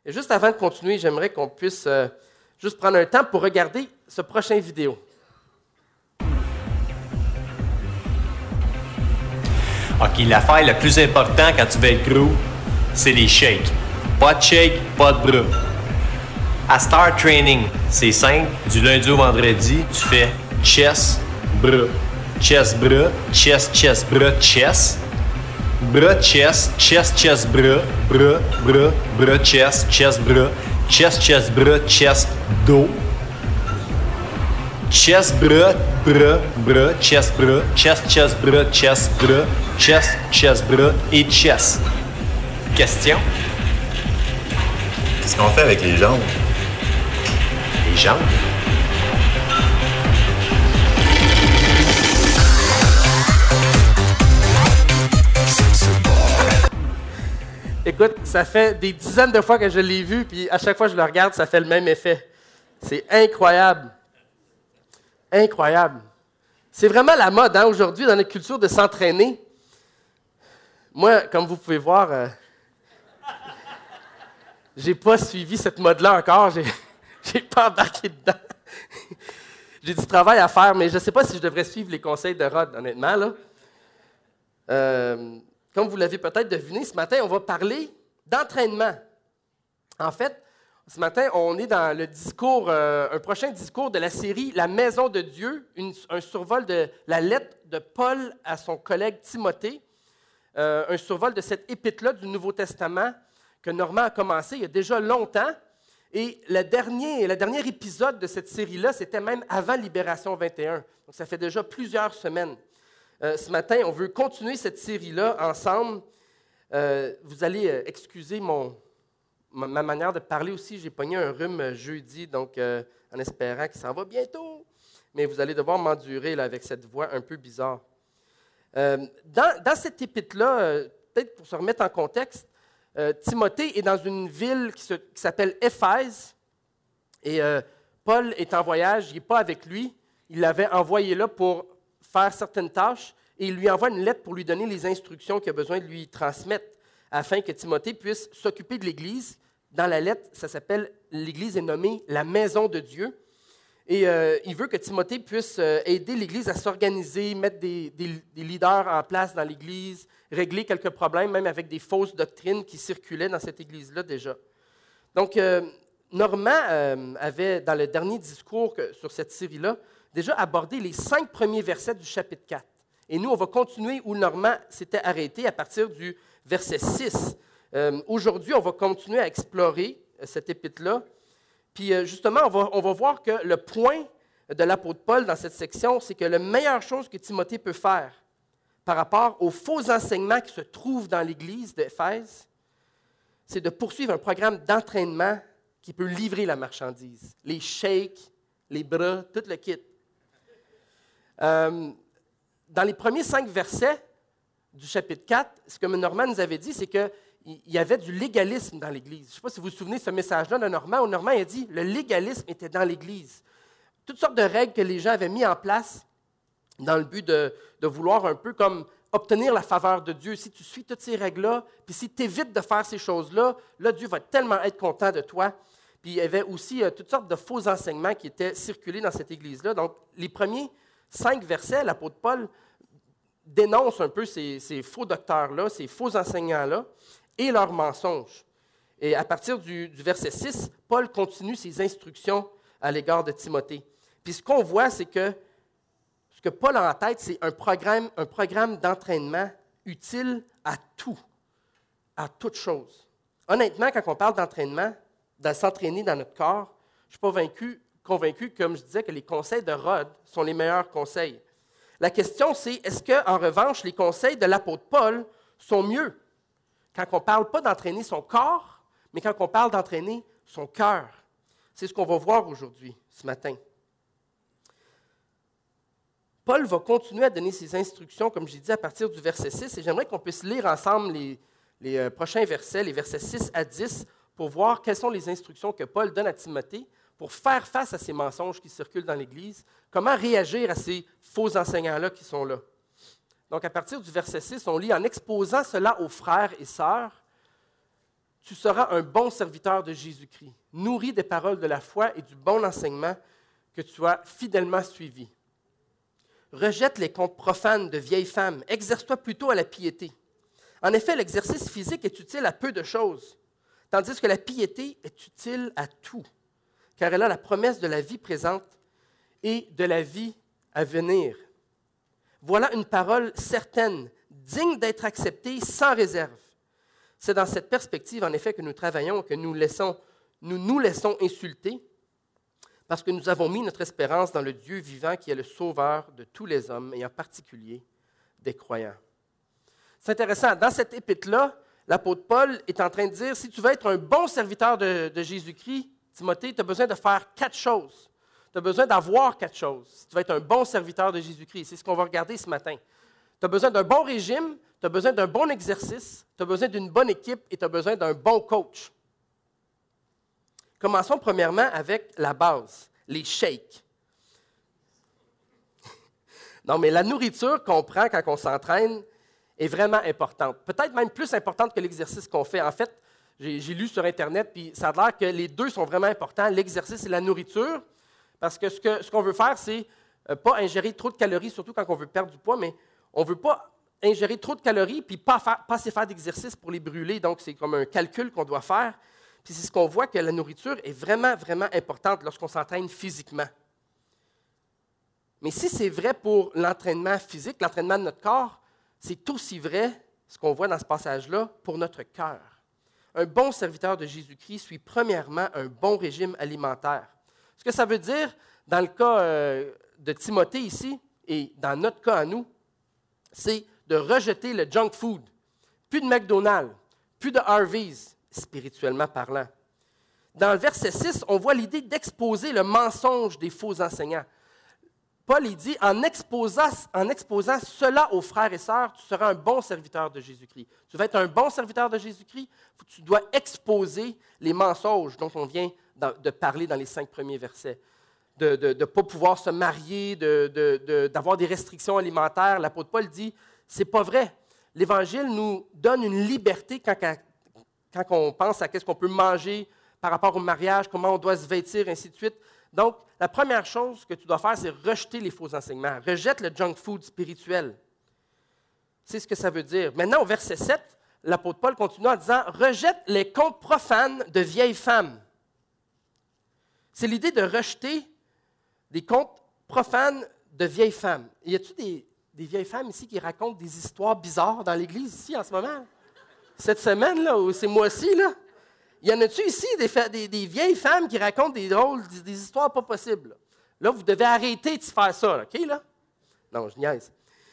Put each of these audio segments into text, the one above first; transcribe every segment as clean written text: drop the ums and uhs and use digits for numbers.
Et juste avant de continuer, j'aimerais qu'on puisse juste prendre un temps pour regarder ce prochain vidéo. OK, l'affaire la plus importante quand tu veux être gros, c'est les shakes. Pas de shake, pas de bras. À Star Training, c'est simple. Du lundi au vendredi, tu fais chest, bras. Chest, bras, chest, bras, chest. Bras, chest, bras, bras, chest, bras, chest, dos. Chest, bras, chest, bras, chest, bras, chest, bras et chest. Question? Qu'est-ce qu'on fait avec les jambes? Les jambes? Écoute, ça fait des dizaines de fois que je l'ai vu, puis à chaque fois que je le regarde, ça fait le même effet. C'est incroyable. Incroyable. C'est vraiment la mode aujourd'hui dans notre culture de s'entraîner. Moi, comme vous pouvez voir, j'ai pas suivi cette mode-là encore. J'ai pas embarqué dedans. J'ai du travail à faire, mais je ne sais pas si je devrais suivre les conseils de Rod, honnêtement. Là. Comme vous l'avez peut-être deviné, ce matin, on va parler d'entraînement. En fait, ce matin, on est dans le discours, un prochain discours de la série « La maison de Dieu », un survol de la lettre de Paul à son collègue Timothée, un survol de cette épître-là du Nouveau Testament que Normand a commencé il y a déjà longtemps. Et le dernier épisode de cette série-là, c'était même avant Libération 21. Donc, ça fait déjà plusieurs semaines. Ce matin, on veut continuer cette série-là ensemble. Vous allez excuser ma manière de parler aussi. J'ai pogné un rhume jeudi, donc en espérant qu'il s'en va bientôt. Mais vous allez devoir m'endurer là, avec cette voix un peu bizarre. Dans cette épître-là, peut-être pour se remettre en contexte, Timothée est dans une ville qui s'appelle Éphèse. Et Paul est en voyage, il n'est pas avec lui. Il l'avait envoyé là pour faire certaines tâches et il lui envoie une lettre pour lui donner les instructions qu'il a besoin de lui transmettre afin que Timothée puisse s'occuper de l'Église. Dans la lettre, ça s'appelle, l'Église est nommée la maison de Dieu. Et il veut que Timothée puisse aider l'Église à s'organiser, mettre des leaders en place dans l'Église, régler quelques problèmes, même avec des fausses doctrines qui circulaient dans cette Église-là déjà. Donc, Normand avait, dans le dernier discours sur cette série-là, déjà abordé les 5 premiers versets du chapitre 4. Et nous, on va continuer où Normand s'était arrêté à partir du verset 6. Aujourd'hui, on va continuer à explorer cette épître-là. Puis justement, on va voir que le point de l'apôtre Paul dans cette section, c'est que la meilleure chose que Timothée peut faire par rapport aux faux enseignements qui se trouvent dans l'Église d'Éphèse, c'est de poursuivre un programme d'entraînement qui peut livrer la marchandise. Les shakes, les bras, tout le kit. Dans les premiers 5 versets du chapitre 4, ce que Normand nous avait dit, c'est qu'il y avait du légalisme dans l'Église. Je ne sais pas si vous vous souvenez de ce message-là de Normand, où Normand a dit que le légalisme était dans l'Église. Toutes sortes de règles que les gens avaient mises en place dans le but de vouloir un peu comme obtenir la faveur de Dieu. Si tu suis toutes ces règles-là, puis si tu évites de faire ces choses-là, là, Dieu va tellement être content de toi. Puis il y avait aussi toutes sortes de faux enseignements qui étaient circulés dans cette Église-là. Donc, les premiers 5 versets, l'apôtre Paul dénonce un peu ces faux docteurs-là, ces faux enseignants-là et leurs mensonges. Et à partir du verset 6, Paul continue ses instructions à l'égard de Timothée. Puis ce qu'on voit, c'est que ce que Paul a en tête, c'est un programme d'entraînement utile à tout, à toute chose. Honnêtement, quand on parle d'entraînement, de s'entraîner dans notre corps, je ne suis pas convaincu, comme je disais, que les conseils de Rod sont les meilleurs conseils. La question, c'est, est-ce qu'en revanche, les conseils de l'apôtre Paul sont mieux quand on ne parle pas d'entraîner son corps, mais quand on parle d'entraîner son cœur? C'est ce qu'on va voir aujourd'hui, ce matin. Paul va continuer à donner ses instructions, comme j'ai dit, à partir du verset 6, et j'aimerais qu'on puisse lire ensemble les prochains versets, les versets 6 à 10, pour voir quelles sont les instructions que Paul donne à Timothée pour faire face à ces mensonges qui circulent dans l'Église, comment réagir à ces faux enseignants-là qui sont là. Donc, à partir du verset 6, on lit « En exposant cela aux frères et sœurs, tu seras un bon serviteur de Jésus-Christ, nourri des paroles de la foi et du bon enseignement que tu as fidèlement suivi. Rejette les contes profanes de vieilles femmes, exerce-toi plutôt à la piété. En effet, l'exercice physique est utile à peu de choses, tandis que la piété est utile à tout, car elle a la promesse de la vie présente et de la vie à venir. Voilà une parole certaine, digne d'être acceptée sans réserve. C'est dans cette perspective, en effet, que nous travaillons, que nous nous laissons insulter, parce que nous avons mis notre espérance dans le Dieu vivant qui est le sauveur de tous les hommes, et en particulier des croyants. C'est intéressant, dans cette épître-là, l'apôtre Paul est en train de dire, si tu veux être un bon serviteur de Jésus-Christ, Timothée, tu as besoin de faire 4 choses. Tu as besoin d'avoir 4 choses. Si tu veux être un bon serviteur de Jésus-Christ, c'est ce qu'on va regarder ce matin. Tu as besoin d'un bon régime, tu as besoin d'un bon exercice, tu as besoin d'une bonne équipe et tu as besoin d'un bon coach. Commençons premièrement avec la base, les shakes. Non, mais la nourriture qu'on prend quand on s'entraîne est vraiment importante. Peut-être même plus importante que l'exercice qu'on fait. En fait, j'ai lu sur Internet, puis ça a l'air que les deux sont vraiment importants, l'exercice et la nourriture, parce que ce qu'on veut faire, c'est pas ingérer trop de calories, surtout quand on veut perdre du poids, mais on ne veut pas ingérer trop de calories puis pas assez faire d'exercice pour les brûler. Donc, c'est comme un calcul qu'on doit faire. Puis c'est ce qu'on voit que la nourriture est vraiment, vraiment importante lorsqu'on s'entraîne physiquement. Mais si c'est vrai pour l'entraînement physique, l'entraînement de notre corps, c'est aussi vrai, ce qu'on voit dans ce passage-là, pour notre cœur. Un bon serviteur de Jésus-Christ suit premièrement un bon régime alimentaire. Ce que ça veut dire, dans le cas de Timothée ici, et dans notre cas à nous, c'est de rejeter le junk food. Plus de McDonald's, plus de Harvey's, spirituellement parlant. Dans le verset 6, on voit l'idée d'exposer le mensonge des faux enseignants. Paul il dit, en exposant cela aux frères et sœurs, tu seras un bon serviteur de Jésus-Christ. Tu vas être un bon serviteur de Jésus-Christ, tu dois exposer les mensonges dont on vient de parler dans les 5 premiers versets. De ne pas pouvoir se marier, d'avoir des restrictions alimentaires. L'apôtre Paul dit, c'est pas vrai. L'Évangile nous donne une liberté quand on pense à qu'est-ce qu'on peut manger par rapport au mariage, comment on doit se vêtir, ainsi de suite. Donc, la première chose que tu dois faire, c'est rejeter les faux enseignements. Rejette le junk food spirituel. C'est ce que ça veut dire. Maintenant, au verset 7, l'apôtre Paul continue en disant, rejette les contes profanes de vieilles femmes. C'est l'idée de rejeter des contes profanes de vieilles femmes. Y a-t-il des vieilles femmes ici qui racontent des histoires bizarres dans l'Église ici en ce moment? Cette semaine, là, ou ces mois-ci, là? Y en a-tu ici des vieilles femmes qui racontent des histoires pas possibles? Là, vous devez arrêter de faire ça, OK, là? Non, je niaise.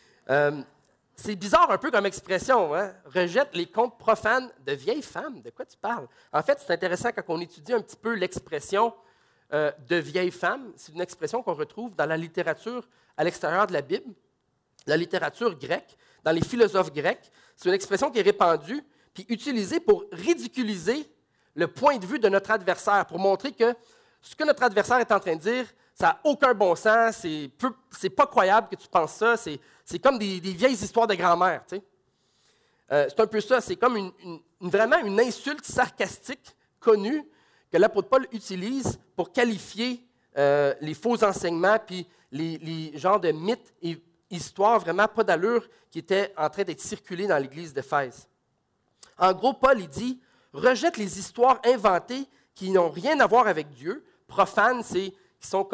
C'est bizarre un peu comme expression, hein? Rejette les contes profanes de vieilles femmes. De quoi tu parles? En fait, c'est intéressant quand on étudie un petit peu l'expression de vieilles femmes. C'est une expression qu'on retrouve dans la littérature à l'extérieur de la Bible, la littérature grecque, dans les philosophes grecs. C'est une expression qui est répandue puis utilisée pour ridiculiser le point de vue de notre adversaire, pour montrer que ce que notre adversaire est en train de dire, ça n'a aucun bon sens, c'est pas croyable que tu penses ça, c'est comme des vieilles histoires de grand-mère. Tu sais. C'est un peu ça, c'est comme vraiment une insulte sarcastique connue que l'apôtre Paul utilise pour qualifier les faux enseignements puis les genres de mythes et histoires vraiment pas d'allure qui étaient en train d'être circulés dans l'Église d'Éphèse. En gros, Paul il dit, rejette les histoires inventées qui n'ont rien à voir avec Dieu. Profanes, c'est qui sont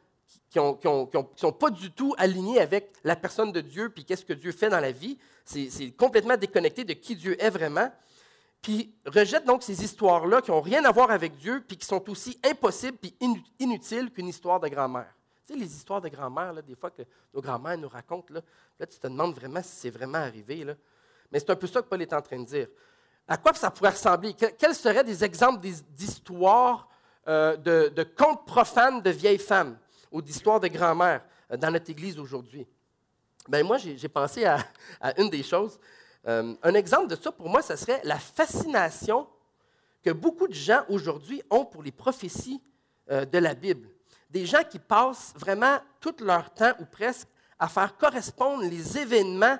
pas du tout alignés avec la personne de Dieu puis qu'est-ce que Dieu fait dans la vie. C'est complètement déconnecté de qui Dieu est vraiment. Puis rejette donc ces histoires-là qui n'ont rien à voir avec Dieu puis qui sont aussi impossibles puis inutiles qu'une histoire de grand-mère. Tu sais, les histoires de grand-mère, là, des fois que nos grand-mères nous racontent, là tu te demandes vraiment si c'est vraiment arrivé. Là. Mais c'est un peu ça que Paul est en train de dire. À quoi ça pourrait ressembler? Quels seraient des exemples d'histoires, de contes profanes de vieilles femmes ou d'histoires de grand-mère dans notre Église aujourd'hui? Bien, moi, j'ai pensé à une des choses. Un exemple de ça, pour moi, ce serait la fascination que beaucoup de gens aujourd'hui ont pour les prophéties de la Bible. Des gens qui passent vraiment tout leur temps, ou presque, à faire correspondre les événements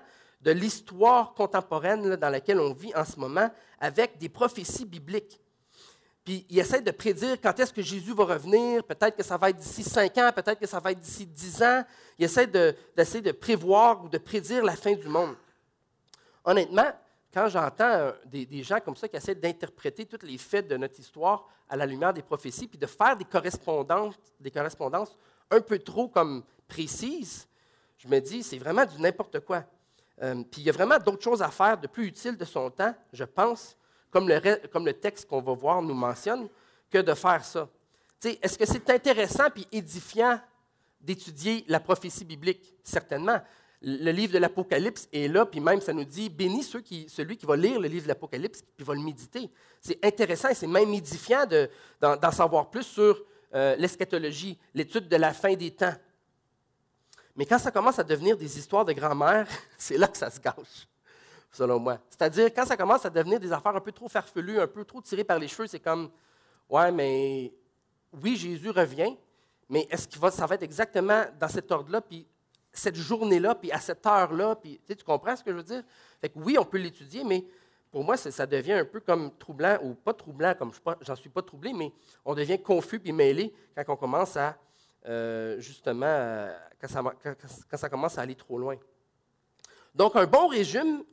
de l'histoire contemporaine là, dans laquelle on vit en ce moment avec des prophéties bibliques. Puis il essaie de prédire quand est-ce que Jésus va revenir. Peut-être que ça va être d'ici 5 ans, peut-être que ça va être d'ici 10 ans. Il essaie d'essayer de prévoir ou de prédire la fin du monde. Honnêtement, quand j'entends des gens comme ça qui essaient d'interpréter tous les faits de notre histoire à la lumière des prophéties, puis de faire des correspondances un peu trop comme précises, je me dis, c'est vraiment du n'importe quoi. Puis il y a vraiment d'autres choses à faire de plus utiles de son temps, je pense, comme le texte qu'on va voir nous mentionne, que de faire ça. Est-ce que c'est intéressant puis édifiant d'étudier la prophétie biblique? Certainement. Le livre de l'Apocalypse est là, puis même ça nous dit, bénis celui qui va lire le livre de l'Apocalypse puis va le méditer. C'est intéressant et c'est même édifiant d'en savoir plus sur l'eschatologie, l'étude de la fin des temps. Mais quand ça commence à devenir des histoires de grand-mère, c'est là que ça se gâche, selon moi. C'est-à-dire, quand ça commence à devenir des affaires un peu trop farfelues, un peu trop tirées par les cheveux, c'est comme, ouais, mais oui, Jésus revient, mais est-ce que ça va être exactement dans cet ordre-là, puis cette journée-là, puis à cette heure-là, puis tu comprends ce que je veux dire? Fait que oui, on peut l'étudier, mais pour moi, ça devient un peu comme troublant, ou pas troublant, comme j'en suis pas troublé, mais on devient confus puis mêlé quand on commence à, justement, quand ça commence à aller trop loin. Donc, un bon régime,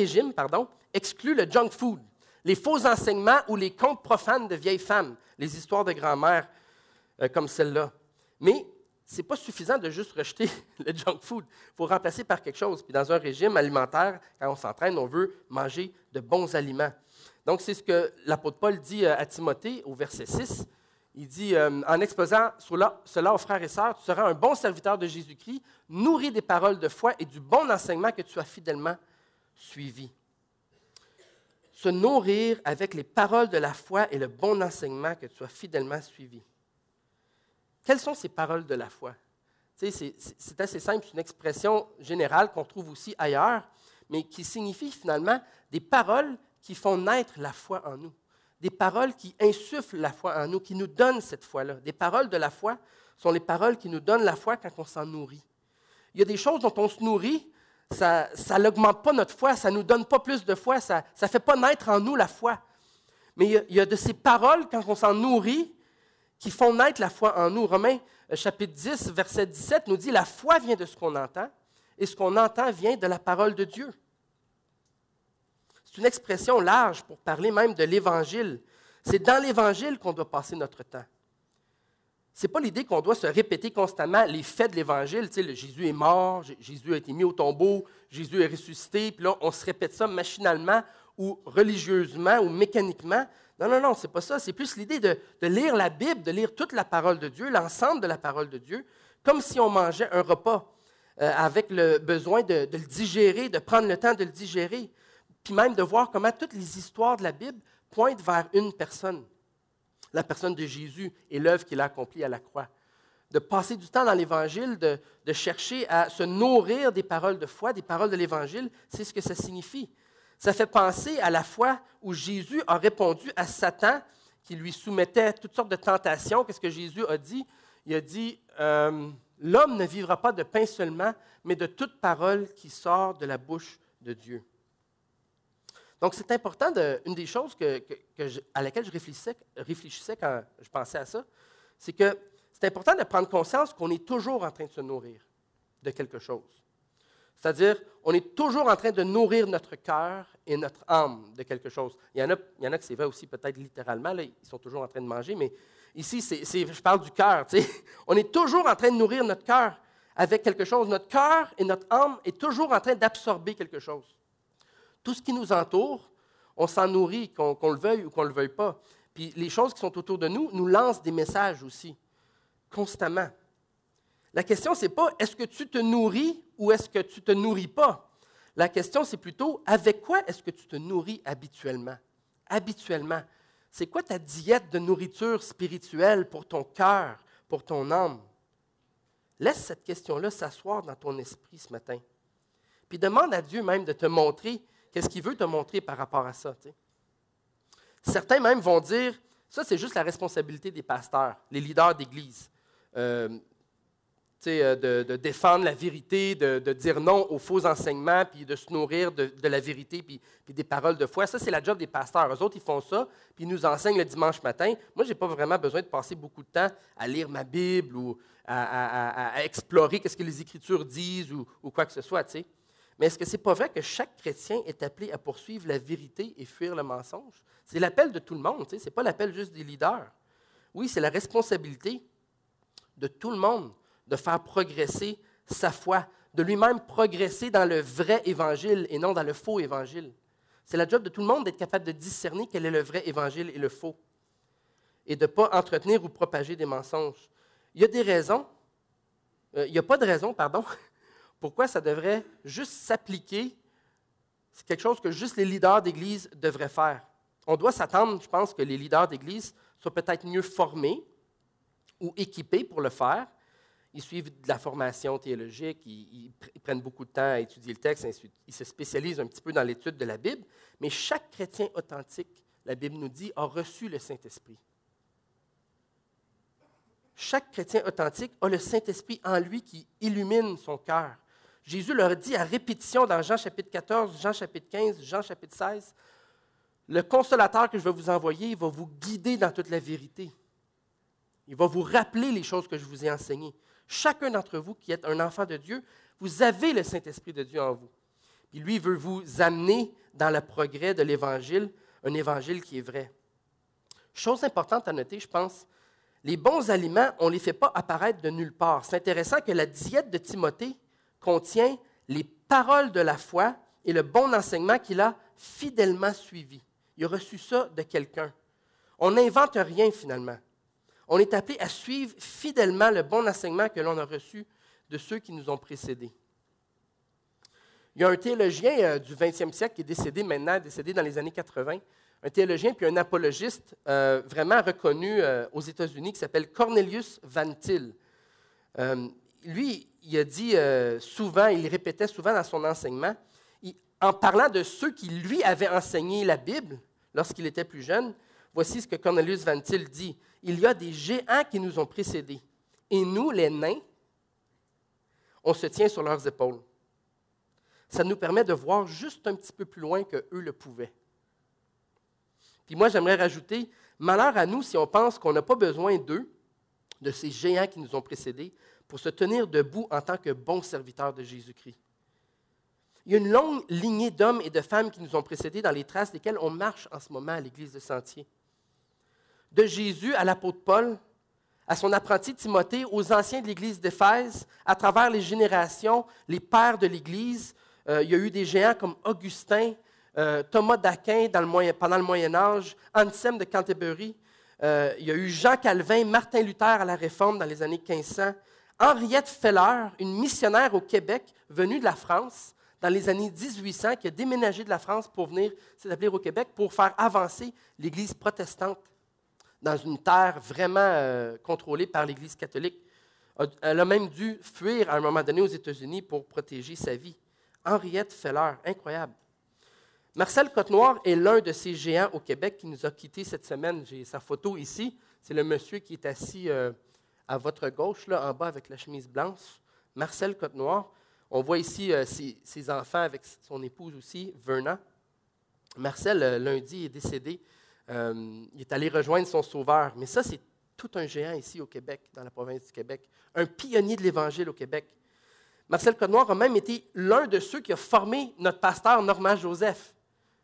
exclut le junk food, les faux enseignements ou les contes profanes de vieilles femmes, les histoires de grand-mère comme celle-là. Mais ce n'est pas suffisant de juste rejeter le junk food. Il faut remplacer par quelque chose. Puis dans un régime alimentaire, quand on s'entraîne, on veut manger de bons aliments. Donc, c'est ce que l'apôtre Paul dit à Timothée au verset 6. Il dit, en exposant cela aux frères et sœurs, tu seras un bon serviteur de Jésus-Christ, nourri des paroles de foi et du bon enseignement que tu as fidèlement suivi. Se nourrir avec les paroles de la foi et le bon enseignement que tu as fidèlement suivi. Quelles sont ces paroles de la foi? C'est assez simple, c'est une expression générale qu'on trouve aussi ailleurs, mais qui signifie finalement des paroles qui font naître la foi en nous. Des paroles qui insufflent la foi en nous, qui nous donnent cette foi-là. Des paroles de la foi sont les paroles qui nous donnent la foi quand on s'en nourrit. Il y a des choses dont on se nourrit, ça n'augmente pas notre foi, ça ne nous donne pas plus de foi, ça ne fait pas naître en nous la foi. Mais il y a de ces paroles, quand on s'en nourrit, qui font naître la foi en nous. Romains, chapitre 10, verset 17, nous dit « La foi vient de ce qu'on entend, et ce qu'on entend vient de la parole de Dieu. » C'est une expression large pour parler même de l'Évangile. C'est dans l'Évangile qu'on doit passer notre temps. Ce n'est pas l'idée qu'on doit se répéter constamment les faits de l'Évangile. Tu sais, Jésus est mort, Jésus a été mis au tombeau, Jésus est ressuscité, puis là, on se répète ça machinalement ou religieusement ou mécaniquement. Non, ce n'est pas ça. C'est plus l'idée de lire la Bible, de lire toute la parole de Dieu, l'ensemble de la parole de Dieu, comme si on mangeait un repas, avec le besoin de le digérer, de prendre le temps de le digérer, puis même de voir comment toutes les histoires de la Bible pointent vers une personne, la personne de Jésus et l'œuvre qu'il a accomplie à la croix. De passer du temps dans l'Évangile, de chercher à se nourrir des paroles de foi, des paroles de l'Évangile, c'est ce que ça signifie. Ça fait penser à la fois où Jésus a répondu à Satan, qui lui soumettait toutes sortes de tentations. Qu'est-ce que Jésus a dit? Il a dit, l'homme ne vivra pas de pain seulement, mais de toute parole qui sort de la bouche de Dieu. Donc, c'est important, une des choses à laquelle je réfléchissais quand je pensais à ça, c'est que c'est important de prendre conscience qu'on est toujours en train de se nourrir de quelque chose. C'est-à-dire, on est toujours en train de nourrir notre cœur et notre âme de quelque chose. Il y en a que c'est vrai aussi, peut-être littéralement, là, ils sont toujours en train de manger, mais ici, je parle du cœur. On est toujours en train de nourrir notre cœur avec quelque chose. Notre cœur et notre âme est toujours en train d'absorber quelque chose. Tout ce qui nous entoure, on s'en nourrit, qu'on le veuille ou qu'on ne le veuille pas. Puis les choses qui sont autour de nous nous lancent des messages aussi, constamment. La question, ce n'est pas est-ce que tu te nourris ou est-ce que tu ne te nourris pas. La question, c'est plutôt avec quoi est-ce que tu te nourris habituellement? Habituellement. C'est quoi ta diète de nourriture spirituelle pour ton cœur, pour ton âme? Laisse cette question-là s'asseoir dans ton esprit ce matin. Puis demande à Dieu même de te montrer qu'est-ce qu'il veut te montrer par rapport à ça. T'sais. Certains même vont dire, ça c'est juste la responsabilité des pasteurs, les leaders d'église. de défendre la vérité, de dire non aux faux enseignements, puis de se nourrir de la vérité, puis des paroles de foi. Ça, c'est la job des pasteurs. Eux autres, ils font ça, puis ils nous enseignent le dimanche matin. Moi, je n'ai pas vraiment besoin de passer beaucoup de temps à lire ma Bible ou à explorer ce que les Écritures disent ou quoi que ce soit. T'sais. Mais est-ce que ce n'est pas vrai que chaque chrétien est appelé à poursuivre la vérité et fuir le mensonge? C'est l'appel de tout le monde, ce n'est pas l'appel juste des leaders. Oui, c'est la responsabilité de tout le monde de faire progresser sa foi, de lui-même progresser dans le vrai évangile et non dans le faux évangile. C'est la job de tout le monde d'être capable de discerner quel est le vrai évangile et le faux, et de ne pas entretenir ou propager des mensonges. Il y a des raisons, il n'y a pas de raison, pardon, pourquoi ça devrait juste s'appliquer. C'est quelque chose que juste les leaders d'Église devraient faire. On doit s'attendre, je pense, que les leaders d'Église soient peut-être mieux formés ou équipés pour le faire. Ils suivent de la formation théologique, ils prennent beaucoup de temps à étudier le texte, ils se spécialisent un petit peu dans l'étude de la Bible, mais chaque chrétien authentique, la Bible nous dit, a reçu le Saint-Esprit. Chaque chrétien authentique a le Saint-Esprit en lui qui illumine son cœur. Jésus leur dit à répétition dans Jean chapitre 14, Jean chapitre 15, Jean chapitre 16, « Le consolateur que je vais vous envoyer, il va vous guider dans toute la vérité. Il va vous rappeler les choses que je vous ai enseignées. Chacun d'entre vous qui êtes un enfant de Dieu, vous avez le Saint-Esprit de Dieu en vous. Puis lui, il veut vous amener dans le progrès de l'Évangile, un Évangile qui est vrai. » Chose importante à noter, je pense, les bons aliments, on ne les fait pas apparaître de nulle part. C'est intéressant que la diète de Timothée contient les paroles de la foi et le bon enseignement qu'il a fidèlement suivi. Il a reçu ça de quelqu'un. On n'invente rien finalement. On est appelé à suivre fidèlement le bon enseignement que l'on a reçu de ceux qui nous ont précédés. Il y a un théologien du 20e siècle qui est décédé maintenant, décédé dans les années 80, un théologien puis un apologiste vraiment reconnu aux États-Unis qui s'appelle Cornelius Van Til. Lui, il a dit souvent, il répétait souvent dans son enseignement, en parlant de ceux qui lui avaient enseigné la Bible lorsqu'il était plus jeune, voici ce que Cornelius Van Til dit. Il y a des géants qui nous ont précédés, et nous, les nains, on se tient sur leurs épaules. Ça nous permet de voir juste un petit peu plus loin qu'eux le pouvaient. Puis moi, j'aimerais rajouter, malheur à nous si on pense qu'on n'a pas besoin d'eux, de ces géants qui nous ont précédés, pour se tenir debout en tant que bons serviteurs de Jésus-Christ. Il y a une longue lignée d'hommes et de femmes qui nous ont précédés dans les traces desquelles on marche en ce moment à l'Église de Sentier. De Jésus à l'apôtre Paul, à son apprenti Timothée, aux anciens de l'Église d'Éphèse, à travers les générations, les pères de l'Église, il y a eu des géants comme Augustin, Thomas d'Aquin pendant le Moyen Âge, Anselme de Canterbury, il y a eu Jean Calvin, Martin Luther à la Réforme dans les années 1500, Henriette Feller, une missionnaire au Québec venue de la France dans les années 1800, qui a déménagé de la France pour venir s'établir au Québec pour faire avancer l'Église protestante dans une terre vraiment contrôlée par l'Église catholique. Elle a même dû fuir à un moment donné aux États-Unis pour protéger sa vie. Henriette Feller, incroyable. Marcel Côte-Noir est l'un de ces géants au Québec qui nous a quittés cette semaine. J'ai sa photo ici. C'est le monsieur qui est assis à votre gauche, là, en bas, avec la chemise blanche. Marcel Côte-Noir. On voit ici ses enfants avec son épouse aussi, Verna. Marcel, lundi, est décédé. Il est allé rejoindre son sauveur. Mais ça, c'est tout un géant ici au Québec, dans la province du Québec. Un pionnier de l'Évangile au Québec. Marcel Côte-Noir a même été l'un de ceux qui a formé notre pasteur Normand Joseph.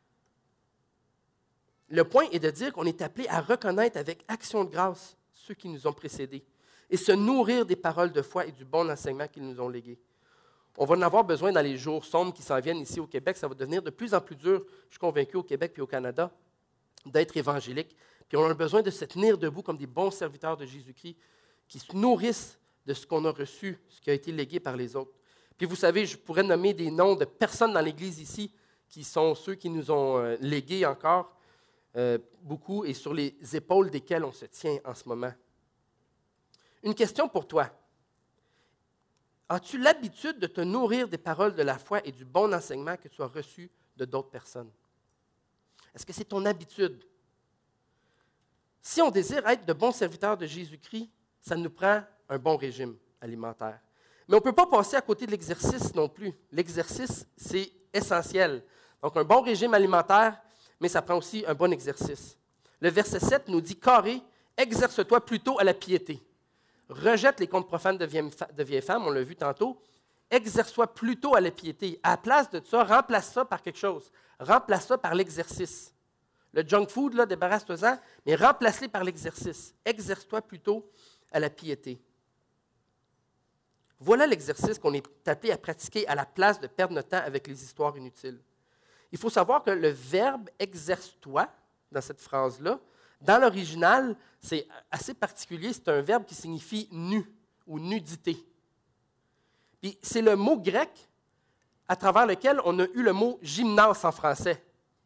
Le point est de dire qu'on est appelé à reconnaître avec action de grâce ceux qui nous ont précédés et se nourrir des paroles de foi et du bon enseignement qu'ils nous ont légués. On va en avoir besoin dans les jours sombres qui s'en viennent ici au Québec. Ça va devenir de plus en plus dur, je suis convaincu, au Québec et au Canada, d'être évangélique. Puis on a besoin de se tenir debout comme des bons serviteurs de Jésus-Christ qui se nourrissent de ce qu'on a reçu, ce qui a été légué par les autres. Puis vous savez, je pourrais nommer des noms de personnes dans l'Église ici qui sont ceux qui nous ont légués encore beaucoup et sur les épaules desquels on se tient en ce moment. Une question pour toi. As-tu l'habitude de te nourrir des paroles de la foi et du bon enseignement que tu as reçu de d'autres personnes? Est-ce que c'est ton habitude? Si on désire être de bons serviteurs de Jésus-Christ, ça nous prend un bon régime alimentaire. Mais on ne peut pas passer à côté de l'exercice non plus. L'exercice, c'est essentiel. Donc, un bon régime alimentaire, mais ça prend aussi un bon exercice. Le verset 7 nous dit « Carré, exerce-toi plutôt à la piété. Rejette les contes profanes de vieilles femmes, on l'a vu tantôt. Exerce-toi plutôt à la piété. À la place de ça, remplace ça par quelque chose. Remplace ça par l'exercice. Le junk food, là, débarrasse-toi-en, mais remplace-les par l'exercice. Exerce-toi plutôt à la piété. » Voilà l'exercice qu'on est appelé à pratiquer à la place de perdre notre temps avec les histoires inutiles. Il faut savoir que le verbe « exerce-toi », dans cette phrase-là, dans l'original, c'est assez particulier, c'est un verbe qui signifie « nu » ou « nudité ». Puis c'est le mot grec à travers lequel on a eu le mot « gymnase » en français.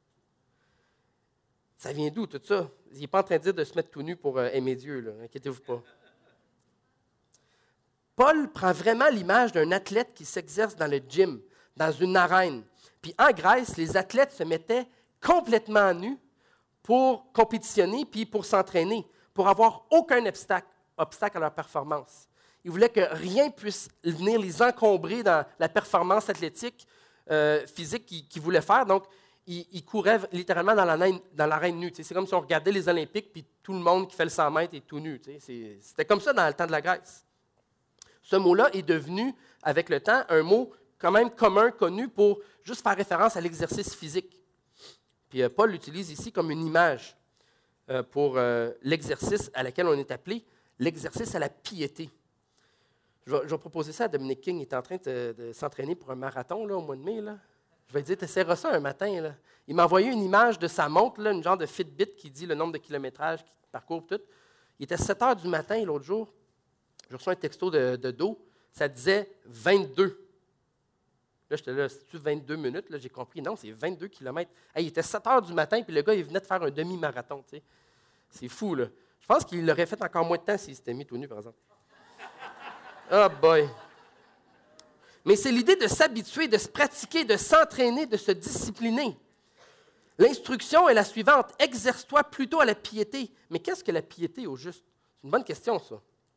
Ça vient d'où tout ça? Il n'est pas en train de dire de se mettre tout nu pour aimer Dieu, là, inquiétez-vous pas. Paul prend vraiment l'image d'un athlète qui s'exerce dans le gym, dans une arène. Puis en Grèce, les athlètes se mettaient complètement nus pour compétitionner puis pour s'entraîner, pour avoir aucun obstacle à leur performance. Ils voulaient que rien puisse venir les encombrer dans la performance athlétique, physique qu'ils voulaient faire. Donc, ils couraient littéralement dans l'arène nue. C'est comme si on regardait les Olympiques puis tout le monde qui fait le 100 mètres est tout nu. C'était comme ça dans le temps de la Grèce. Ce mot-là est devenu, avec le temps, un mot quand même commun, connu pour juste faire référence à l'exercice physique. Puis Paul l'utilise ici comme une image pour l'exercice à laquelle on est appelé, l'exercice à la piété. Je vais proposer ça à Dominic King, il est en train de s'entraîner pour un marathon là, au mois de mai. Là. Je vais lui dire, tu essaieras ça un matin. Là. Il m'a envoyé une image de sa montre, là, une genre de Fitbit qui dit le nombre de kilométrages qu'il parcourt. Tout. Il était 7 heures du matin l'autre jour. Je reçois un texto de dos, ça disait 22. Là, j'étais là, c'est-tu 22 minutes? Là, j'ai compris, non, c'est 22 kilomètres. Hey, il était 7 heures du matin, puis le gars, il venait de faire un demi-marathon. Tu sais. C'est fou, là. Je pense qu'il l'aurait fait encore moins de temps s'il s'était mis tout nu, par exemple. Oh boy! Mais c'est l'idée de s'habituer, de se pratiquer, de s'entraîner, de se discipliner. L'instruction est la suivante. Exerce-toi plutôt à la piété. Mais qu'est-ce que la piété au juste? C'est une bonne question, ça.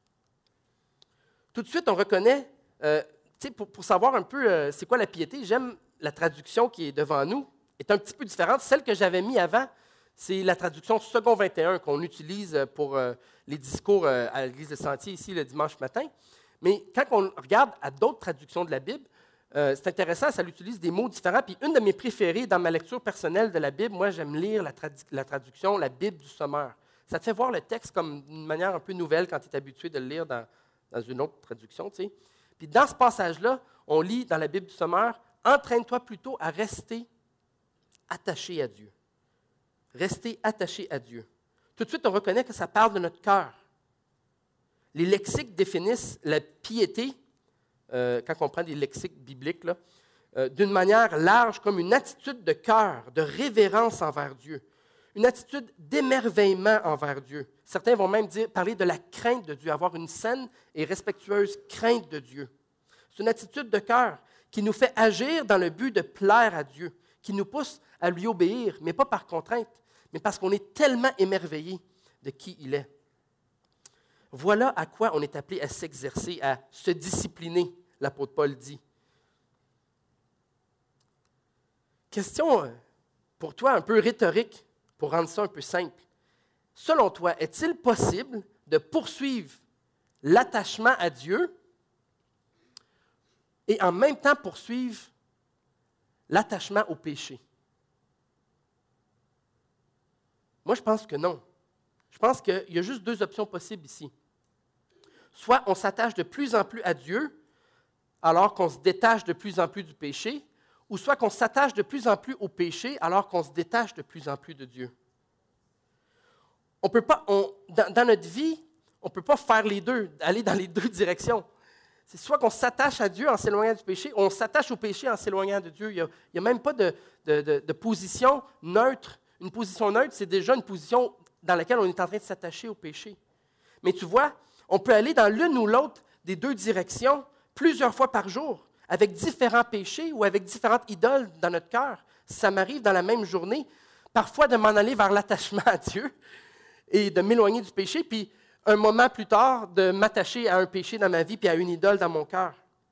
Tout de suite, on reconnaît, pour savoir un peu c'est quoi la piété, j'aime la traduction qui est devant nous, est un petit peu différente. Celle que j'avais mise avant, c'est la traduction Second 21 qu'on utilise pour les discours à l'Église des Sentiers ici le dimanche matin. Mais quand on regarde à d'autres traductions de la Bible, c'est intéressant, ça utilise des mots différents. Puis une de mes préférées dans ma lecture personnelle de la Bible, moi j'aime lire la traduction, la Bible du Sommeur. Ça te fait voir le texte comme une manière un peu nouvelle quand tu es habitué de le lire dans une autre traduction, tu sais. Puis dans ce passage-là, on lit dans la Bible du Sommeur, « Entraîne-toi plutôt à rester attaché à Dieu. » Rester attaché à Dieu. Tout de suite, on reconnaît que ça parle de notre cœur. Les lexiques définissent la piété, quand on prend des lexiques bibliques, d'une manière large comme une attitude de cœur, de révérence envers Dieu. Une attitude d'émerveillement envers Dieu. Certains vont même parler de la crainte de Dieu, avoir une saine et respectueuse crainte de Dieu. C'est une attitude de cœur qui nous fait agir dans le but de plaire à Dieu, qui nous pousse à lui obéir, mais pas par contrainte, mais parce qu'on est tellement émerveillé de qui il est. Voilà à quoi on est appelé à s'exercer, à se discipliner, l'apôtre Paul dit. Question pour toi un peu rhétorique, pour rendre ça un peu simple. Selon toi, est-il possible de poursuivre l'attachement à Dieu et en même temps poursuivre l'attachement au péché? Moi, je pense que non. Je pense qu'il y a juste deux options possibles ici. Soit on s'attache de plus en plus à Dieu, alors qu'on se détache de plus en plus du péché, ou soit qu'on s'attache de plus en plus au péché, alors qu'on se détache de plus en plus de Dieu. On peut pas, dans notre vie, on ne peut pas faire les deux, aller dans les deux directions. C'est soit qu'on s'attache à Dieu en s'éloignant du péché, ou on s'attache au péché en s'éloignant de Dieu. Il n'y a même pas de position neutre. Une position neutre, c'est déjà une position dans laquelle on est en train de s'attacher au péché. Mais tu vois, on peut aller dans l'une ou l'autre des deux directions plusieurs fois par jour, avec différents péchés ou avec différentes idoles dans notre cœur. Ça m'arrive dans la même journée, parfois de m'en aller vers l'attachement à Dieu et de m'éloigner du péché, puis un moment plus tard, de m'attacher à un péché dans ma vie puis à une idole dans mon cœur.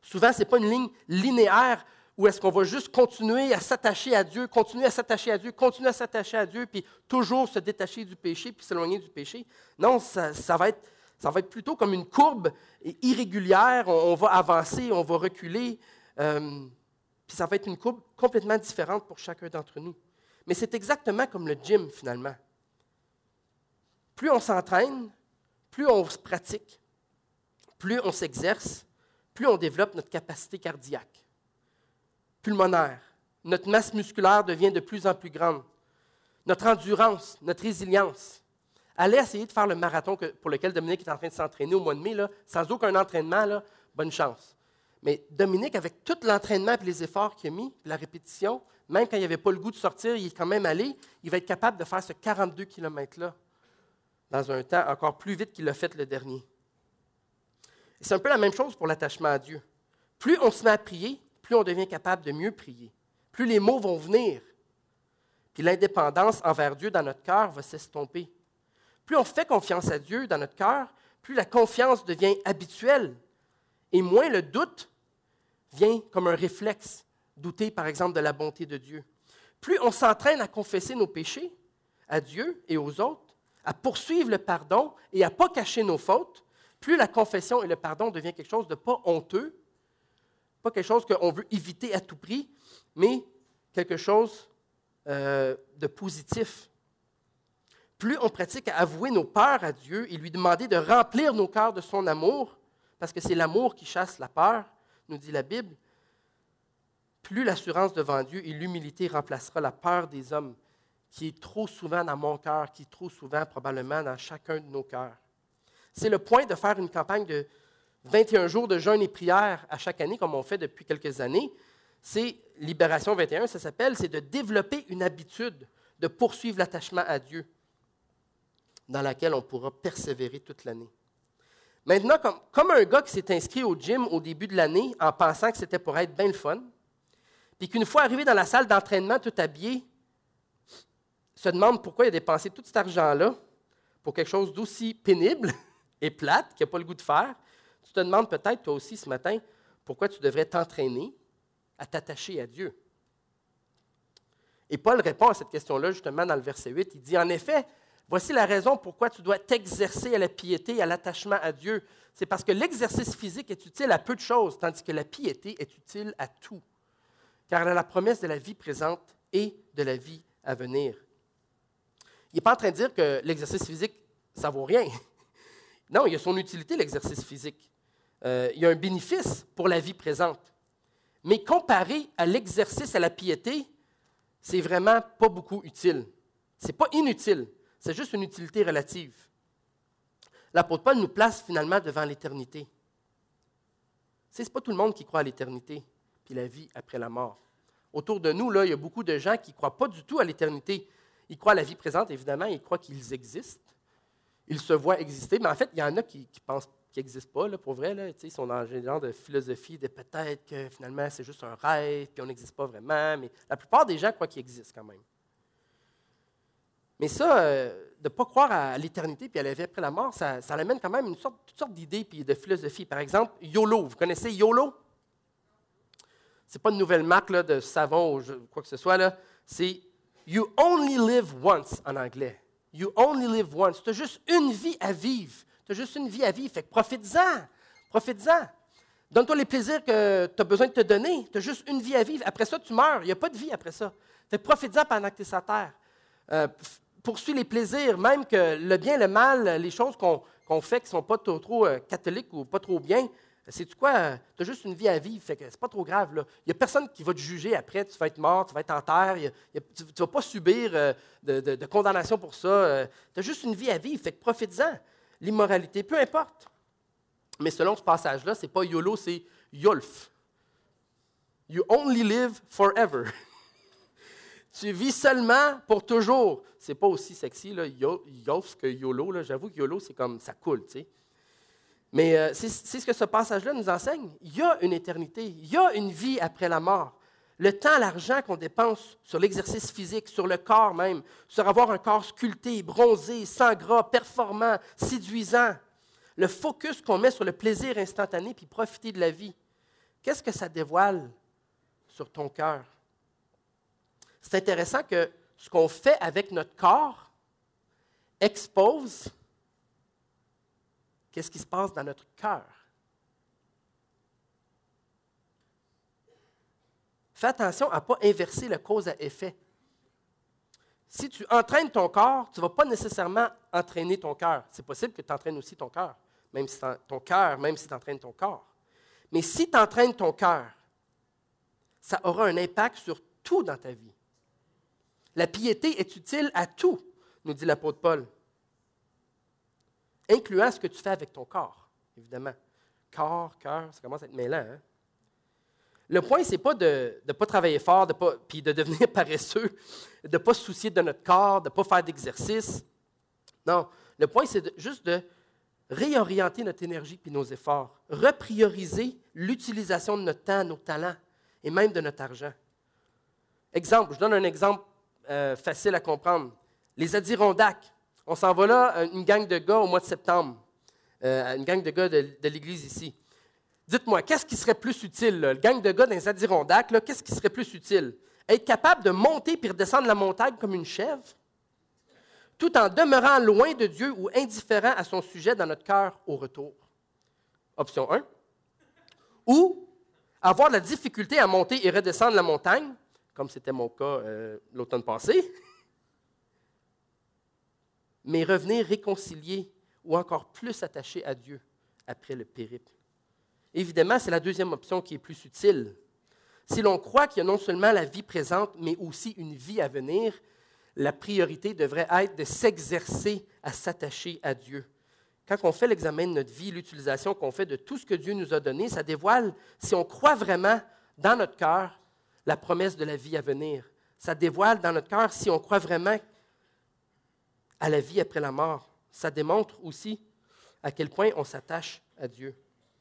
Souvent, ce n'est pas une ligne linéaire où est-ce qu'on va juste continuer à s'attacher à Dieu, continuer à s'attacher à Dieu, continuer à s'attacher à Dieu, puis toujours se détacher du péché, puis s'éloigner du péché. Non, ça va être plutôt comme une courbe irrégulière. On va avancer, on va reculer, puis ça va être une courbe complètement différente pour chacun d'entre nous. Mais c'est exactement comme le gym, finalement. Plus on s'entraîne, plus on se pratique, plus on s'exerce, plus on développe notre capacité cardiaque, pulmonaire. Notre masse musculaire devient de plus en plus grande. Notre endurance, notre résilience. Allez essayer de faire le marathon pour lequel Dominique est en train de s'entraîner au mois de mai, là, sans aucun entraînement, là, bonne chance. Mais Dominique, avec tout l'entraînement et les efforts qu'il a mis, la répétition, même quand il n'avait pas le goût de sortir, il est quand même allé, il va être capable de faire ce 42 km-là dans un temps encore plus vite qu'il l'a fait le dernier. Et c'est un peu la même chose pour l'attachement à Dieu. Plus on se met à prier, plus on devient capable de mieux prier. Plus les mots vont venir. Puis l'indépendance envers Dieu dans notre cœur va s'estomper. Plus on fait confiance à Dieu dans notre cœur, plus la confiance devient habituelle. Et moins le doute vient comme un réflexe. Douter, par exemple, de la bonté de Dieu. Plus on s'entraîne à confesser nos péchés à Dieu et aux autres, à poursuivre le pardon et à ne pas cacher nos fautes, plus la confession et le pardon deviennent quelque chose de pas honteux, pas quelque chose qu'on veut éviter à tout prix, mais quelque chose de positif. Plus on pratique à avouer nos peurs à Dieu et lui demander de remplir nos cœurs de son amour, parce que c'est l'amour qui chasse la peur, nous dit la Bible, plus l'assurance devant Dieu et l'humilité remplacera la peur des hommes, qui est trop souvent dans mon cœur, qui est trop souvent probablement dans chacun de nos cœurs. C'est le point de faire une campagne de 21 jours de jeûne et prière à chaque année, comme on fait depuis quelques années. C'est Libération 21, ça s'appelle, c'est de développer une habitude de poursuivre l'attachement à Dieu, dans laquelle on pourra persévérer toute l'année. Maintenant, comme un gars qui s'est inscrit au gym au début de l'année en pensant que c'était pour être bien le fun, puis qu'une fois arrivé dans la salle d'entraînement tout habillé, se demande pourquoi il a dépensé tout cet argent-là pour quelque chose d'aussi pénible et plate qu'il n'a pas le goût de faire, tu te demandes peut-être toi aussi ce matin pourquoi tu devrais t'entraîner à t'attacher à Dieu. Et Paul répond à cette question-là justement dans le verset 8. Il dit, en effet, voici la raison pourquoi tu dois t'exercer à la piété et à l'attachement à Dieu. C'est parce que l'exercice physique est utile à peu de choses, tandis que la piété est utile à tout. Car elle a la promesse de la vie présente et de la vie à venir. Il n'est pas en train de dire que l'exercice physique, ça ne vaut rien. Non, il y a son utilité, l'exercice physique. Il y a un bénéfice pour la vie présente. Mais comparé à l'exercice à la piété, c'est vraiment pas beaucoup utile. Ce n'est pas inutile, c'est juste une utilité relative. L'apôtre Paul nous place finalement devant l'éternité. Ce n'est pas tout le monde qui croit à l'éternité puis la vie après la mort. Autour de nous, là, il y a beaucoup de gens qui ne croient pas du tout à l'éternité. Ils croient à la vie présente, évidemment, ils croient qu'ils existent. Ils se voient exister, mais en fait, il y en a qui pensent qu'ils n'existent pas, là, pour vrai. Là, ils sont dans un genre de philosophie de peut-être que finalement, c'est juste un rêve, puis on n'existe pas vraiment, mais la plupart des gens croient qu'ils existent quand même. Mais ça, de ne pas croire à l'éternité puis à la vie après la mort, ça amène quand même toutes sortes d'idées et de philosophies. Par exemple, YOLO. Vous connaissez YOLO? Ce n'est pas une nouvelle marque là, de savon ou quoi que ce soit. Là. C'est « You only live once » en anglais. « You only live once ». Tu as juste une vie à vivre. Tu as juste une vie à vivre. Fait que profite-en. Profite-en. Donne-toi les plaisirs que tu as besoin de te donner. Tu as juste une vie à vivre. Après ça, tu meurs. Il n'y a pas de vie après ça. Fait que profite-en pendant que tu es sur terre. Poursuis les plaisirs, même que le bien, le mal, les choses qu'on fait qui ne sont pas trop catholiques ou pas trop bien, sais-tu quoi? Tu as juste une vie à vivre, fait que c'est pas trop grave. Il n'y a personne qui va te juger après, tu vas être mort, tu vas être en terre, tu ne vas pas subir de condamnation pour ça. Tu as juste une vie à vivre, fait que profite-en. L'immoralité, peu importe. Mais selon ce passage-là, ce n'est pas YOLO, c'est YOLF. You only live forever. Tu vis seulement pour toujours. C'est pas aussi sexy, là, YOLF que YOLO. Là. J'avoue que YOLO, c'est comme ça coule, tu sais. Mais c'est ce que ce passage-là nous enseigne. Il y a une éternité, il y a une vie après la mort. Le temps, l'argent qu'on dépense sur l'exercice physique, sur le corps même, sur avoir un corps sculpté, bronzé, sans gras, performant, séduisant. Le focus qu'on met sur le plaisir instantané puis profiter de la vie. qu'est-ce que ça dévoile sur ton cœur? C'est intéressant que ce qu'on fait avec notre corps expose qu'est-ce qui se passe dans notre cœur. Fais attention à ne pas inverser la cause à effet. Si tu entraînes ton corps, tu ne vas pas nécessairement entraîner ton cœur. C'est possible que tu entraînes aussi ton cœur, même si tu entraînes ton corps. Mais si tu entraînes ton cœur, ça aura un impact sur tout dans ta vie. La piété est utile à tout, nous dit l'apôtre Paul, incluant ce que tu fais avec ton corps, évidemment. Corps, cœur, ça commence à être mêlant. Hein? Le point, ce n'est pas de ne pas travailler fort, puis de devenir paresseux, de ne pas se soucier de notre corps, de ne pas faire d'exercice. Non, le point, c'est juste de réorienter notre énergie puis nos efforts, reprioriser l'utilisation de notre temps, nos talents et même de notre argent. Exemple, je donne un exemple facile à comprendre. Les Adirondacks. On s'en va là, une gang de gars au mois de septembre, une gang de gars de l'église ici. Dites-moi, qu'est-ce qui serait plus utile, là? Le gang de gars dans les Adirondacks, là, qu'est-ce qui serait plus utile? Être capable de monter puis redescendre la montagne comme une chèvre, tout en demeurant loin de Dieu ou indifférent à son sujet dans notre cœur au retour. Option 1. Ou avoir la difficulté à monter et redescendre la montagne, comme c'était mon cas l'automne passé, mais revenir réconcilié ou encore plus attaché à Dieu après le périple. Évidemment, c'est la deuxième option qui est plus utile. Si l'on croit qu'il y a non seulement la vie présente, mais aussi une vie à venir, la priorité devrait être de s'exercer à s'attacher à Dieu. Quand on fait l'examen de notre vie, l'utilisation qu'on fait de tout ce que Dieu nous a donné, ça dévoile si on croit vraiment dans notre cœur la promesse de la vie à venir. Ça dévoile dans notre cœur si on croit vraiment à la vie après la mort. Ça démontre aussi à quel point on s'attache à Dieu.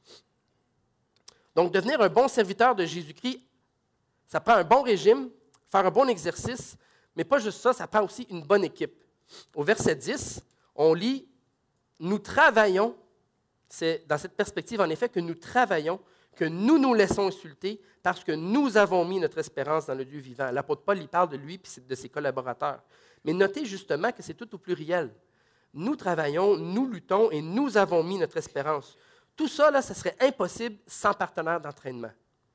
Donc, devenir un bon serviteur de Jésus-Christ, ça prend un bon régime, faire un bon exercice, mais pas juste ça, ça prend aussi une bonne équipe. Au verset 10, on lit « Nous travaillons », c'est dans cette perspective en effet que nous travaillons, que nous nous laissons insulter parce que nous avons mis notre espérance dans le Dieu vivant. L'apôtre Paul, il parle de lui et de ses collaborateurs. Mais notez justement que c'est tout au pluriel. Nous travaillons, nous luttons et nous avons mis notre espérance. Tout ça, là, ça serait impossible sans partenaire d'entraînement.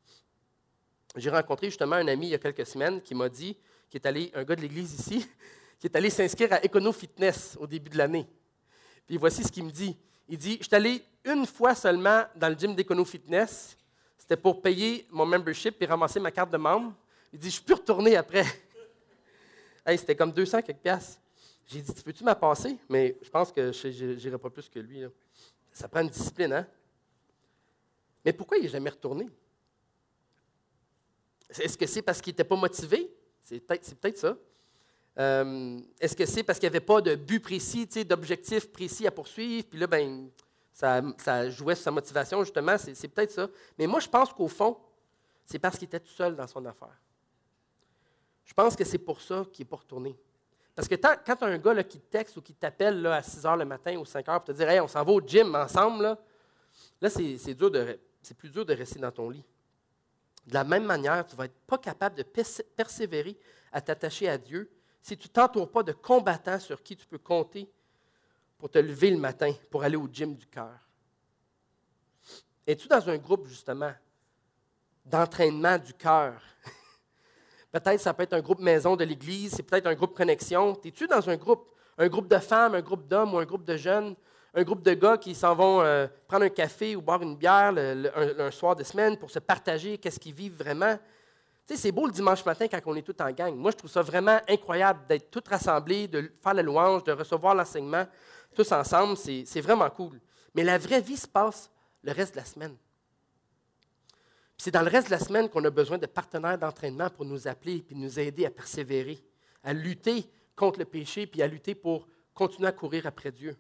J'ai rencontré justement un ami il y a quelques semaines qui m'a dit, un gars de l'église ici, qui est allé s'inscrire à Econo Fitness au début de l'année. Puis voici ce qu'il me dit. Il dit, je suis allé une fois seulement dans le gym d'Econo Fitness. C'était pour payer mon membership et ramasser ma carte de membre. Il dit, je peux retourner après. Hey, c'était comme 200 quelques piastres. J'ai dit, peux-tu m'en passer? Mais je pense que je n'irai pas plus que lui, là. Ça prend une discipline, hein? Mais pourquoi il n'est jamais retourné? Est-ce que c'est parce qu'il n'était pas motivé? C'est peut-être ça. Est-ce que c'est parce qu'il n'y avait pas de but précis, d'objectif précis à poursuivre? Puis là, ben, ça jouait sur sa motivation, justement. C'est peut-être ça. Mais moi, je pense qu'au fond, c'est parce qu'il était tout seul dans son affaire. Je pense que c'est pour ça qu'il n'est pas retourné. Parce que quand tu as un gars là, qui te texte ou qui t'appelle là, à 6 h le matin ou 5 h pour te dire « Hey, on s'en va au gym ensemble », là c'est plus dur de rester dans ton lit. De la même manière, tu ne vas être pas capable de persévérer à t'attacher à Dieu si tu ne t'entoures pas de combattants sur qui tu peux compter pour te lever le matin, pour aller au gym du cœur. Es-tu dans un groupe, justement, d'entraînement du cœur? Peut-être ça peut être un groupe maison de l'Église, c'est peut-être un groupe connexion. Es-tu dans un groupe de femmes, un groupe d'hommes ou un groupe de jeunes, un groupe de gars qui s'en vont prendre un café ou boire une bière un soir de semaine pour se partager qu'est-ce qu'ils vivent vraiment? Tu sais, c'est beau le dimanche matin quand on est tous en gang. Moi, je trouve ça vraiment incroyable d'être tous rassemblés, de faire la louange, de recevoir l'enseignement tous ensemble. C'est vraiment cool. Mais la vraie vie se passe le reste de la semaine. Puis c'est dans le reste de la semaine qu'on a besoin de partenaires d'entraînement pour nous appeler et nous aider à persévérer, à lutter contre le péché puis à lutter pour continuer à courir après Dieu.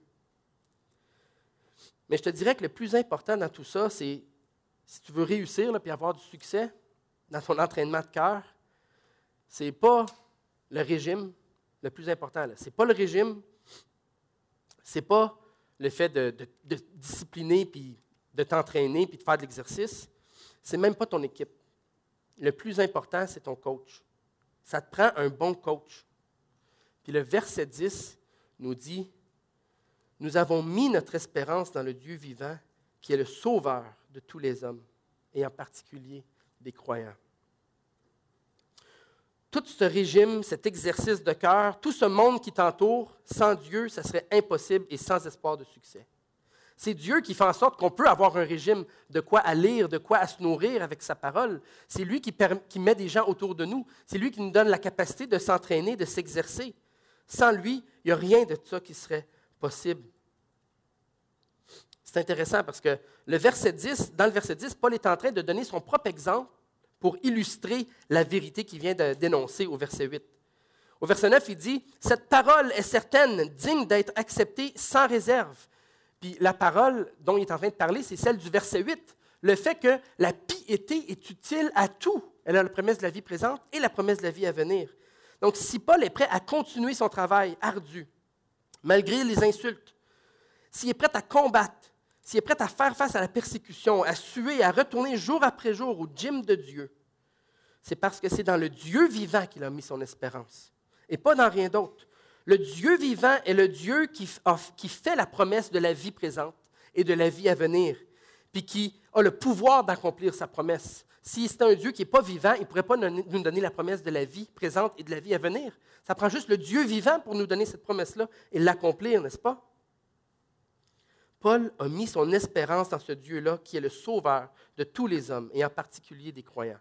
Mais je te dirais que le plus important dans tout ça, c'est, si tu veux réussir et avoir du succès dans ton entraînement de cœur, ce n'est pas le régime le plus important. Ce n'est pas le régime, ce n'est pas le fait de discipliner puis de t'entraîner puis de faire de l'exercice. Ce n'est même pas ton équipe. Le plus important, c'est ton coach. Ça te prend un bon coach. Puis le verset 10 nous dit, « Nous avons mis notre espérance dans le Dieu vivant, qui est le sauveur de tous les hommes, et en particulier des croyants. » Tout ce régime, cet exercice de cœur, tout ce monde qui t'entoure, sans Dieu, ça serait impossible et sans espoir de succès. C'est Dieu qui fait en sorte qu'on peut avoir un régime de quoi à lire, de quoi à se nourrir avec sa parole. C'est lui qui met des gens autour de nous. C'est lui qui nous donne la capacité de s'entraîner, de s'exercer. Sans lui, il n'y a rien de ça qui serait possible. C'est intéressant parce que dans le verset 10, Paul est en train de donner son propre exemple pour illustrer la vérité qu'il vient de dénoncer au verset 8. Au verset 9, il dit « Cette parole est certaine, digne d'être acceptée sans réserve. » Puis la parole dont il est en train de parler, c'est celle du verset 8. Le fait que la piété est utile à tout. Elle a la promesse de la vie présente et la promesse de la vie à venir. Donc, si Paul est prêt à continuer son travail ardu, malgré les insultes, s'il est prêt à combattre, s'il est prêt à faire face à la persécution, à suer, à retourner jour après jour au gym de Dieu, c'est parce que c'est dans le Dieu vivant qu'il a mis son espérance, et pas dans rien d'autre. Le Dieu vivant est le Dieu qui fait la promesse de la vie présente et de la vie à venir, puis qui a le pouvoir d'accomplir sa promesse. Si c'était un Dieu qui n'est pas vivant, il ne pourrait pas nous donner la promesse de la vie présente et de la vie à venir. Ça prend juste le Dieu vivant pour nous donner cette promesse-là et l'accomplir, n'est-ce pas? Paul a mis son espérance dans ce Dieu-là qui est le sauveur de tous les hommes, et en particulier des croyants.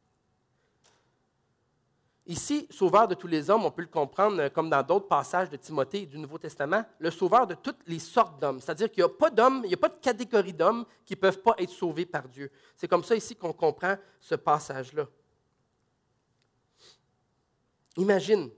Ici, sauveur de tous les hommes, on peut le comprendre comme dans d'autres passages de Timothée et du Nouveau Testament, le sauveur de toutes les sortes d'hommes. C'est-à-dire qu'il n'y a pas d'hommes, il n'y a pas de catégorie d'hommes qui ne peuvent pas être sauvés par Dieu. C'est comme ça ici qu'on comprend ce passage-là. Imagine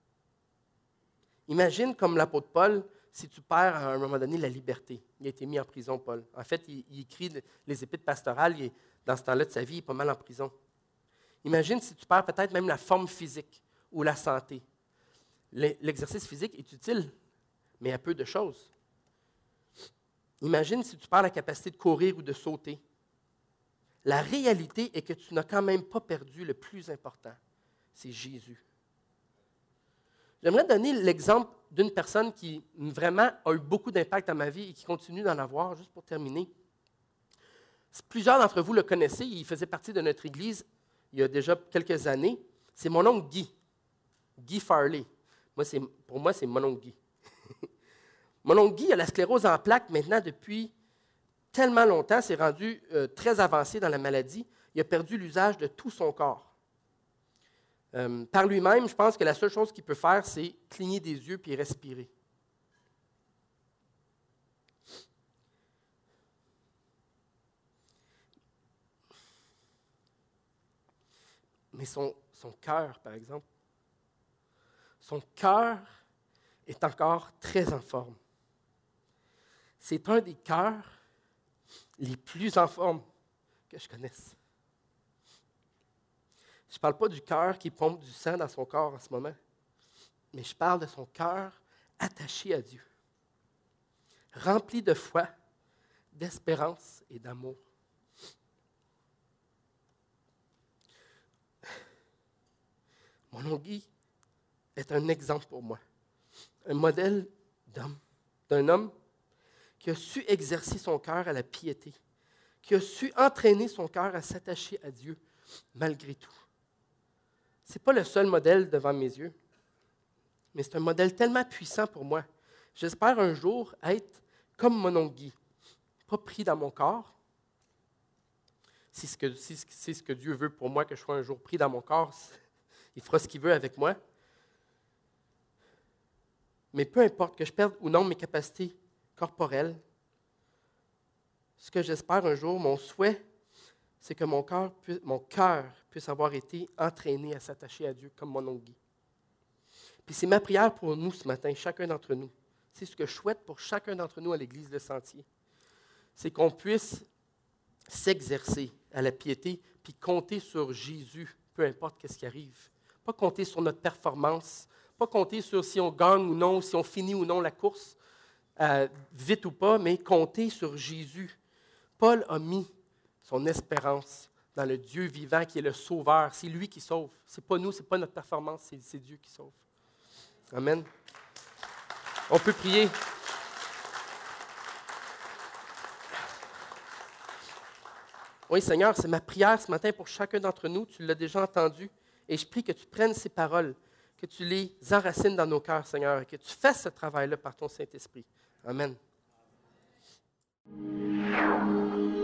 comme l'apôtre Paul, si tu perds à un moment donné la liberté. Il a été mis en prison, Paul. En fait, il écrit les épîtres pastorales, dans ce temps-là de sa vie, il est pas mal en prison. Imagine si tu perds peut-être même la forme physique ou la santé. L'exercice physique est utile, mais à peu de choses. Imagine si tu perds la capacité de courir ou de sauter. La réalité est que tu n'as quand même pas perdu le plus important, c'est Jésus. J'aimerais donner l'exemple d'une personne qui vraiment a eu beaucoup d'impact dans ma vie et qui continue d'en avoir, juste pour terminer. Plusieurs d'entre vous le connaissez, il faisait partie de notre Église il y a déjà quelques années. C'est mon oncle Guy Farley. Pour moi, c'est mon oncle Guy. Mon oncle Guy a la sclérose en plaques maintenant depuis tellement longtemps, c'est rendu très avancé dans la maladie. Il a perdu l'usage de tout son corps. Par lui-même, je pense que la seule chose qu'il peut faire, c'est cligner des yeux puis respirer. Mais son cœur, par exemple, son cœur est encore très en forme. C'est un des cœurs les plus en forme que je connaisse. Je ne parle pas du cœur qui pompe du sang dans son corps en ce moment, mais je parle de son cœur attaché à Dieu, rempli de foi, d'espérance et d'amour. Mon oncle Guy est un exemple pour moi, un modèle d'un homme qui a su exercer son cœur à la piété, qui a su entraîner son cœur à s'attacher à Dieu malgré tout. Ce n'est pas le seul modèle devant mes yeux, mais c'est un modèle tellement puissant pour moi. J'espère un jour être comme mon oncle Guy, pas pris dans mon corps. C'est ce que Dieu veut pour moi, que je sois un jour pris dans mon corps. Il fera ce qu'il veut avec moi. Mais peu importe que je perde ou non mes capacités corporelles, ce que j'espère un jour, mon souhait, c'est que mon cœur puisse avoir été entraîné à s'attacher à Dieu comme mon oncle Guy. Puis c'est ma prière pour nous ce matin, chacun d'entre nous. C'est ce que je souhaite pour chacun d'entre nous à l'Église Le Sentier. C'est qu'on puisse s'exercer à la piété puis compter sur Jésus, peu importe ce qui arrive. Pas compter sur notre performance, pas compter sur si on gagne ou non, si on finit ou non la course, vite ou pas, mais compter sur Jésus. Paul a mis son espérance dans le Dieu vivant qui est le Sauveur. C'est lui qui sauve. Ce n'est pas nous, ce n'est pas notre performance, c'est Dieu qui sauve. Amen. On peut prier. Oui, Seigneur, c'est ma prière ce matin pour chacun d'entre nous. Tu l'as déjà entendu. Et je prie que tu prennes ces paroles, que tu les enracines dans nos cœurs, Seigneur, et que tu fasses ce travail-là par ton Saint-Esprit. Amen.